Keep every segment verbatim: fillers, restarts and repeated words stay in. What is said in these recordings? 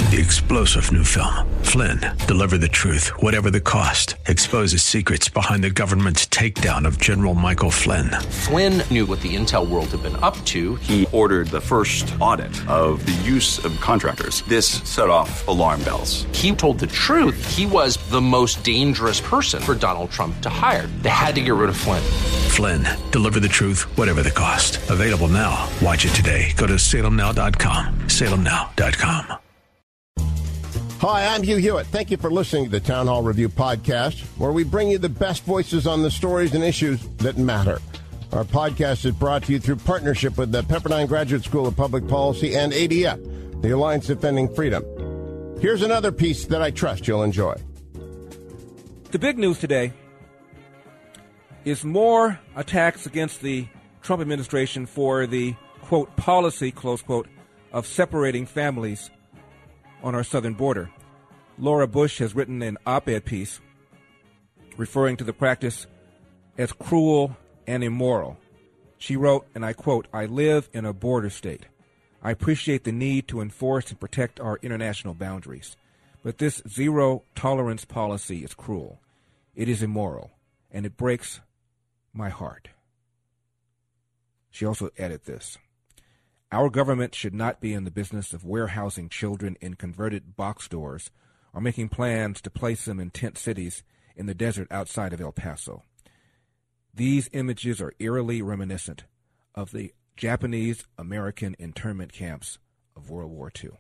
The explosive new film, Flynn, deliver the truth, whatever the cost, exposes secrets behind the government's takedown of General Michael Flynn. Flynn knew what the intel world had been up to. He ordered the first audit of the use of contractors. This set off alarm bells. He told the truth. He was the most dangerous person for Donald Trump to hire. They had to get rid of Flynn. Flynn, deliver the truth, whatever the cost. Available now. Watch it today. Go to salem now dot com. salem now dot com. Hi, I'm Hugh Hewitt. Thank you for listening to the Town Hall Review podcast, where we bring you the best voices on the stories and issues that matter. Our podcast is brought to you through partnership with the Pepperdine Graduate School of Public Policy and A D F, the Alliance Defending Freedom. Here's another piece that I trust you'll enjoy. The big news today is more attacks against the Trump administration for the, quote, policy, close quote, of separating families on our southern border. Laura Bush has written an op-ed piece referring to the practice as cruel and immoral. She wrote, and I quote, "I live in a border state. I appreciate the need to enforce and protect our international boundaries. But this zero-tolerance policy is cruel. It is immoral, and it breaks my heart." She also added this: "Our government should not be in the business of warehousing children in converted box stores or making plans to place them in tent cities in the desert outside of El Paso. These images are eerily reminiscent of the Japanese-American internment camps of World War Two.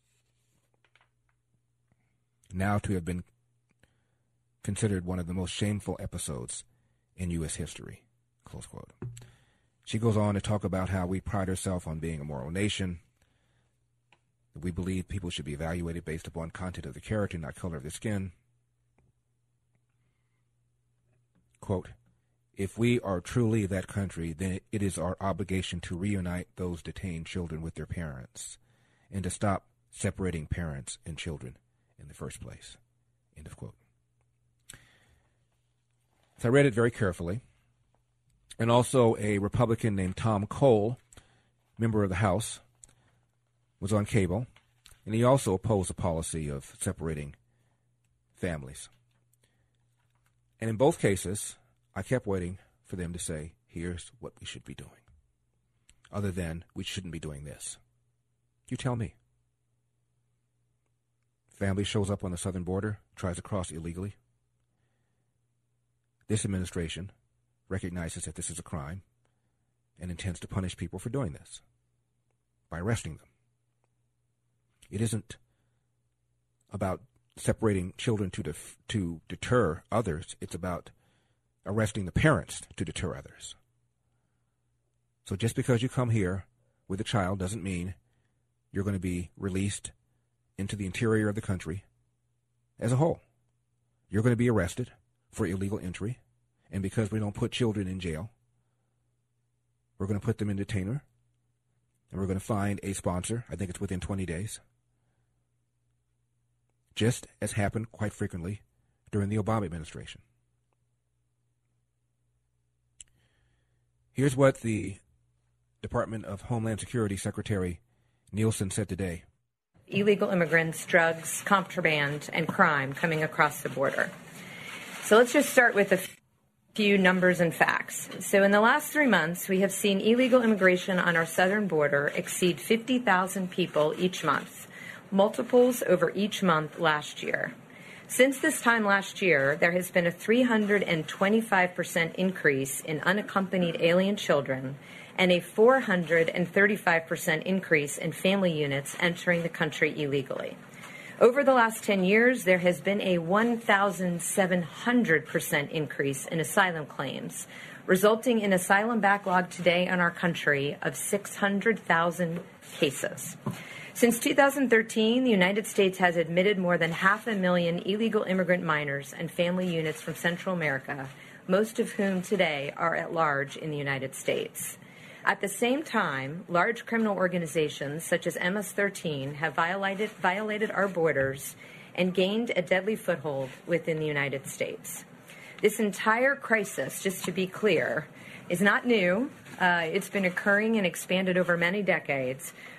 Now to have been considered one of the most shameful episodes in U S history," close quote. She goes on to talk about how we pride ourselves on being a moral nation, that we believe people should be evaluated based upon content of the character, not color of their skin. Quote, "If we are truly that country, then it is our obligation to reunite those detained children with their parents and to stop separating parents and children in the first place." End of quote. So I read it very carefully. And also a Republican named Tom Cole, member of the House, was on cable, and he also opposed the policy of separating families. And in both cases, I kept waiting for them to say, here's what we should be doing. Other than, we shouldn't be doing this. You tell me. Family shows up on the southern border, tries to cross illegally. This administration recognizes that this is a crime and intends to punish people for doing this by arresting them. It isn't about separating children to def- to deter others. It's about arresting the parents to deter others. So just because you come here with a child doesn't mean you're going to be released into the interior of the country as a whole. You're going to be arrested for illegal entry. And because we don't put children in jail, we're going to put them in detainer, and we're going to find a sponsor. I think it's within twenty days. Just as happened quite frequently during the Obama administration. Here's what the Department of Homeland Security Secretary Nielsen said today. Illegal immigrants, drugs, contraband, and crime coming across the border. So let's just start with a few numbers and facts. So in the last three months, we have seen illegal immigration on our southern border exceed fifty thousand people each month, multiples over each month last year. Since this time last year, there has been a three hundred twenty-five percent increase in unaccompanied alien children and a four hundred thirty-five percent increase in family units entering the country illegally. Over the last ten years, there has been a one thousand seven hundred percent increase in asylum claims, resulting in asylum backlog today in our country of six hundred thousand cases. Since two thousand thirteen, the United States has admitted more than half a million illegal immigrant minors and family units from Central America, most of whom today are at large in the United States. At the same time, large criminal organizations such as M S thirteen have violated, violated our borders and gained a deadly foothold within the United States. This entire crisis, just to be clear, is not new. Uh, it's been occurring and expanded over many decades,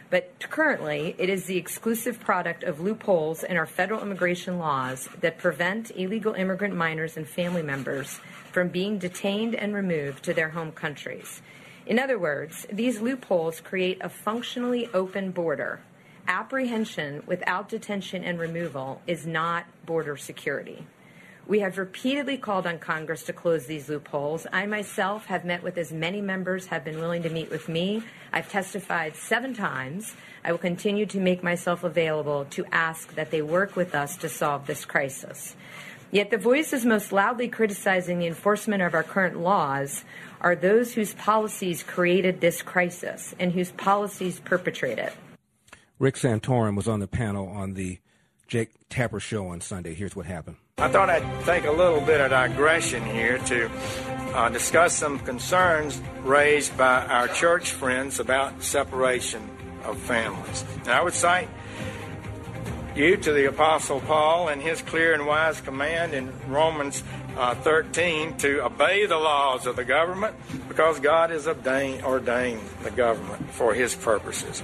But currently, it is the exclusive product of loopholes in our federal immigration laws that prevent illegal immigrant minors and family members from being detained and removed to their home countries. In other words, these loopholes create a functionally open border. Apprehension without detention and removal is not border security. We have repeatedly called on Congress to close these loopholes. I myself have met with as many members have been willing to meet with me. I've testified seven times. I will continue to make myself available to ask that they work with us to solve this crisis. Yet the voices most loudly criticizing the enforcement of our current laws are those whose policies created this crisis and whose policies perpetrate it. Rick Santorum was on the panel on the Jake Tapper show on Sunday. Here's what happened. I thought I'd take a little bit of digression here to uh, discuss some concerns raised by our church friends about separation of families. Now, I would cite you to the Apostle Paul and his clear and wise command in Romans uh, thirteen to obey the laws of the government because God has ordained, ordained the government for his purposes.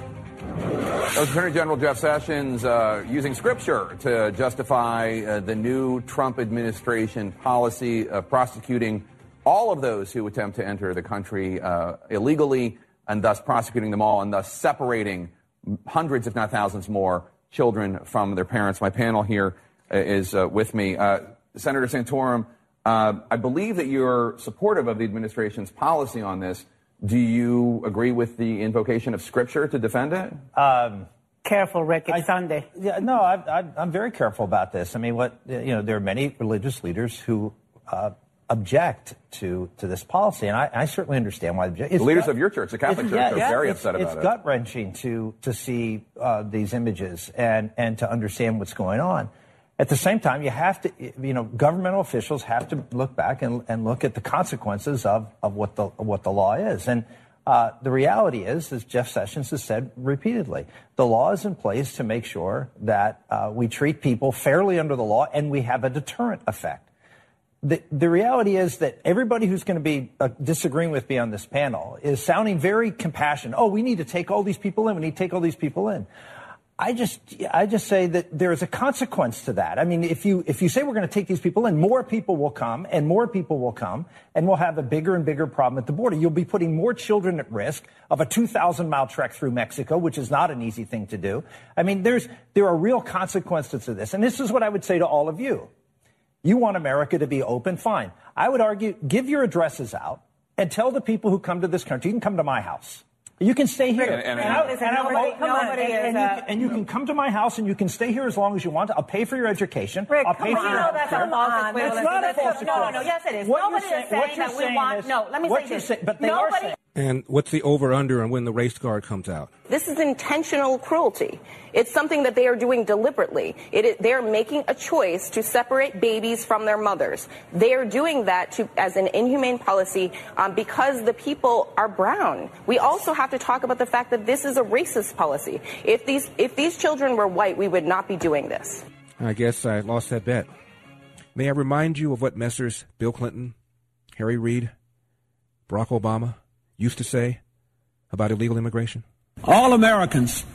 Attorney General Jeff Sessions uh, using Scripture to justify uh, the new Trump administration policy of prosecuting all of those who attempt to enter the country uh, illegally, and thus prosecuting them all, and thus separating hundreds, if not thousands more, children from their parents. My panel here is uh, with me. Uh, Senator Santorum, uh, I believe that you're supportive of the administration's policy on this. Do you agree with the invocation of Scripture to defend it? Um, Careful, Rick. It's I, Sunday. Yeah, no, I, I, I'm very careful about this. I mean, what you know, there are many religious leaders who uh, object to to this policy, and I, I certainly understand why. The leaders gut, of your church, the Catholic Church, yeah, are yeah, very upset about it's it. It's gut wrenching to to see uh, these images and and to understand what's going on. At the same time, you have to, you know, governmental officials have to look back and, and look at the consequences of, of what the what the law is. And uh, the reality is, as Jeff Sessions has said repeatedly, the law is in place to make sure that uh, we treat people fairly under the law and we have a deterrent effect. The, the reality is that everybody who's going to be uh, disagreeing with me on this panel is sounding very compassionate. Oh, we need to take all these people in. We need to take all these people in. I just, I just say that there is a consequence to that. I mean, if you, if you say we're going to take these people in, more people will come and more people will come and we'll have a bigger and bigger problem at the border. You'll be putting more children at risk of a two thousand mile trek through Mexico, which is not an easy thing to do. I mean, there's, there are real consequences to this. And this is what I would say to all of you. You want America to be open? Fine. I would argue, give your addresses out and tell the people who come to this country, you can come to my house. You can stay here. And, and, and, I, and, nobody, I, nobody and, and, is, uh, you, and you can come to my house and you can stay here as long as you want. I'll pay for your education. Rick, I'll pay come for on. your No, that's a false equivalence. It's not a false equivalence. No, no, no. Yes, it is. What nobody saying, is saying that we want. Is, no, let me say this. Say, but they nobody, are saying. And what's the over-under on when the race guard comes out? This is intentional cruelty. It's something that they are doing deliberately. It is, they are making a choice to separate babies from their mothers. They are doing that to, as an inhumane policy um, because the people are brown. We also have to talk about the fact that this is a racist policy. If these, if these children were white, we would not be doing this. I guess I lost that bet. May I remind you of what Messrs. Bill Clinton, Harry Reid, Barack Obama used to say about illegal immigration? All Americans,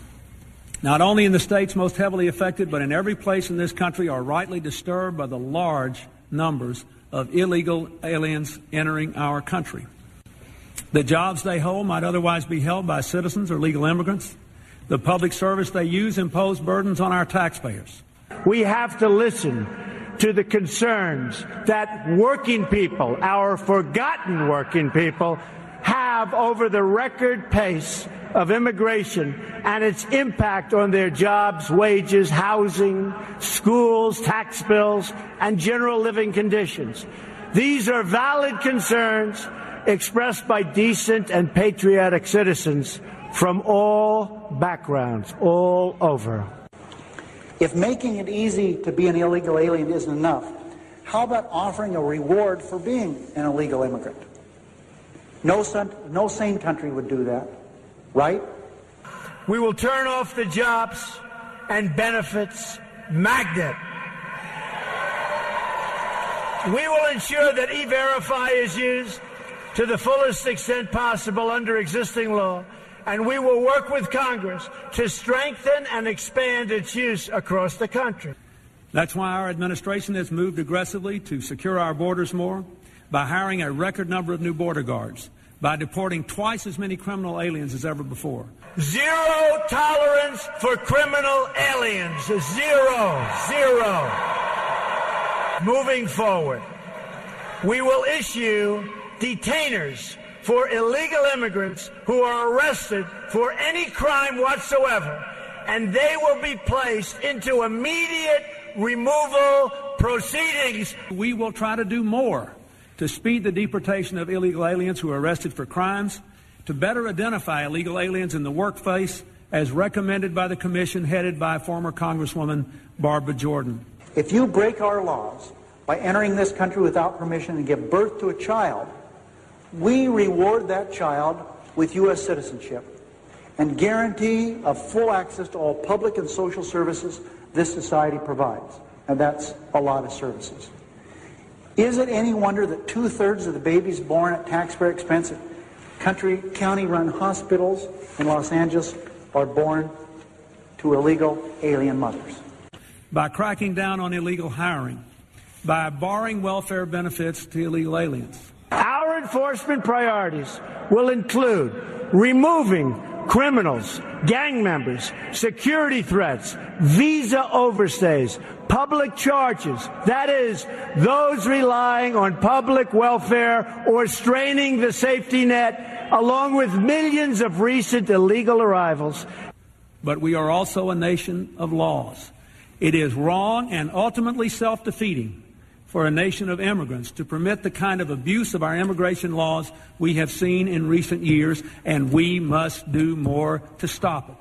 not only in the states most heavily affected, but in every place in this country, are rightly disturbed by the large numbers of illegal aliens entering our country. The jobs they hold might otherwise be held by citizens or legal immigrants. The public service they use impose burdens on our taxpayers. We have to listen to the concerns that working people, our forgotten working people, have over the record pace of immigration and its impact on their jobs, wages, housing, schools, tax bills, and general living conditions. These are valid concerns expressed by decent and patriotic citizens from all backgrounds, all over. If making it easy to be an illegal alien isn't enough, how about offering a reward for being an illegal immigrant? No, son, no sane country would do that, right? We will turn off the jobs and benefits magnet. We will ensure that E-Verify is used to the fullest extent possible under existing law, and we will work with Congress to strengthen and expand its use across the country. That's why our administration has moved aggressively to secure our borders more, by hiring a record number of new border guards, by deporting twice as many criminal aliens as ever before. Zero tolerance for criminal aliens. Zero. Zero. Moving forward, we will issue detainers for illegal immigrants who are arrested for any crime whatsoever, and they will be placed into immediate removal proceedings. We will try to do more to speed the deportation of illegal aliens who are arrested for crimes, to better identify illegal aliens in the workplace as recommended by the commission headed by former Congresswoman Barbara Jordan. If you break our laws by entering this country without permission and give birth to a child, we reward that child with U S citizenship and guarantee of full access to all public and social services this society provides. And that's a lot of services. Is it any wonder that two-thirds of the babies born at taxpayer expense at country, county-run hospitals in Los Angeles are born to illegal alien mothers? By cracking down on illegal hiring, by barring welfare benefits to illegal aliens. Our enforcement priorities will include removing criminals, gang members, security threats, visa overstays, public charges, that is, those relying on public welfare or straining the safety net, along with millions of recent illegal arrivals. But we are also a nation of laws. It is wrong and ultimately self-defeating for a nation of immigrants to permit the kind of abuse of our immigration laws we have seen in recent years, and we must do more to stop it.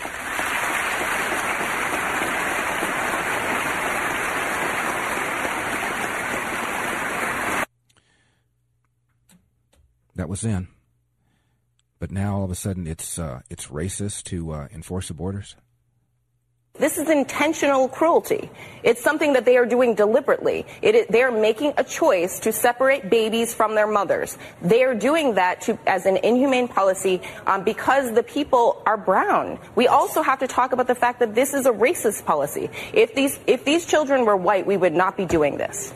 That was then. But now all of a sudden it's uh, it's racist to uh, enforce the borders? This is intentional cruelty. It's something that they are doing deliberately. It is, they are making a choice to separate babies from their mothers. They are doing that to, as an inhumane policy um, because the people are brown. We also have to talk about the fact that this is a racist policy. If these, if these children were white, we would not be doing this.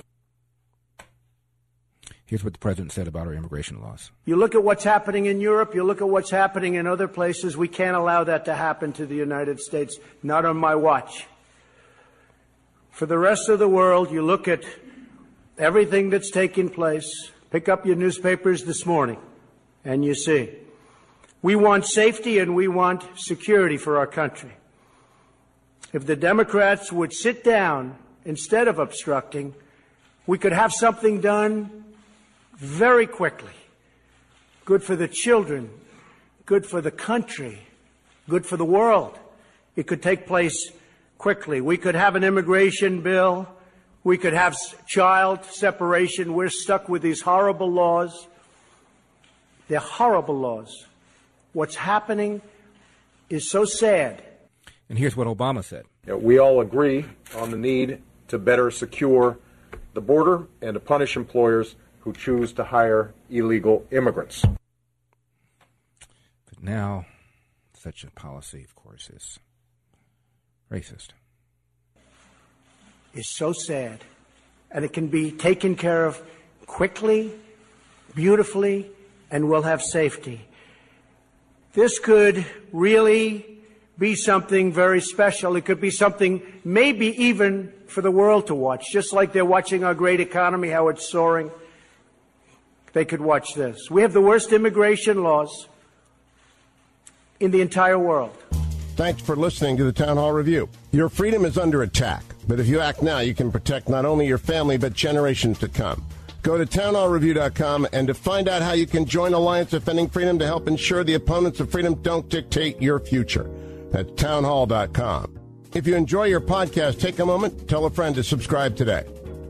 Here's what the president said about our immigration laws. You look at what's happening in Europe, you look at what's happening in other places, we can't allow that to happen to the United States, not on my watch. For the rest of the world, you look at everything that's taking place, pick up your newspapers this morning, and you see. We want safety and we want security for our country. If the Democrats would sit down instead of obstructing, we could have something done very quickly. Good for the children, good for the country, good for the world. It could take place quickly. We could have an immigration bill. We could have child separation. We're stuck with these horrible laws. They're horrible laws. What's happening is so sad. And here's what Obama said. You know, we all agree on the need to better secure the border and to punish employers who choose to hire illegal immigrants. But now, such a policy, of course, is racist. It's so sad. And it can be taken care of quickly, beautifully, and we'll have safety. This could really be something very special. It could be something maybe even for the world to watch, just like they're watching our great economy, how it's soaring. They could watch this. We have the worst immigration laws in the entire world. Thanks for listening to the Town Hall Review. Your freedom is under attack, but if you act now, you can protect not only your family, but generations to come. Go to town hall review dot com and to find out how you can join Alliance Defending Freedom to help ensure the opponents of freedom don't dictate your future. That's town hall dot com. If you enjoy your podcast, take a moment, tell a friend to subscribe today.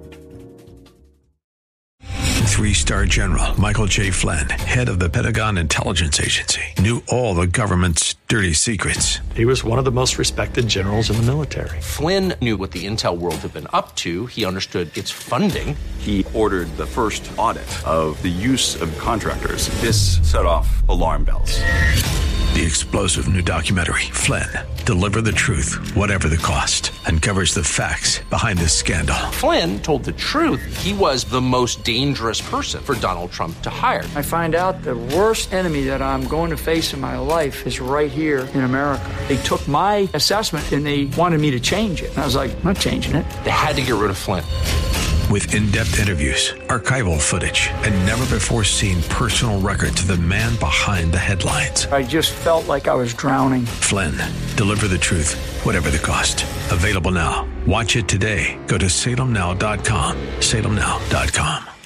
Three-star General Michael J. Flynn, head of the Pentagon Intelligence Agency, knew all the government's dirty secrets. He was one of the most respected generals in the military. Flynn knew what the intel world had been up to. He understood its funding. He ordered the first audit of the use of contractors. This set off alarm bells. The explosive new documentary, Flynn, Deliver the Truth, Whatever the Cost, uncovers the facts behind this scandal. Flynn told the truth. He was the most dangerous person for Donald Trump to hire. I find out the worst enemy that I'm going to face in my life is right here in America. They took my assessment and they wanted me to change it. And I was like, I'm not changing it. They had to get rid of Flynn. With in-depth interviews, archival footage, and never-before-seen personal records of the man behind the headlines. I just felt like I was drowning. Flynn, Deliver the Truth, Whatever the Cost. Available now. Watch it today. Go to salem now dot com. salem now dot com.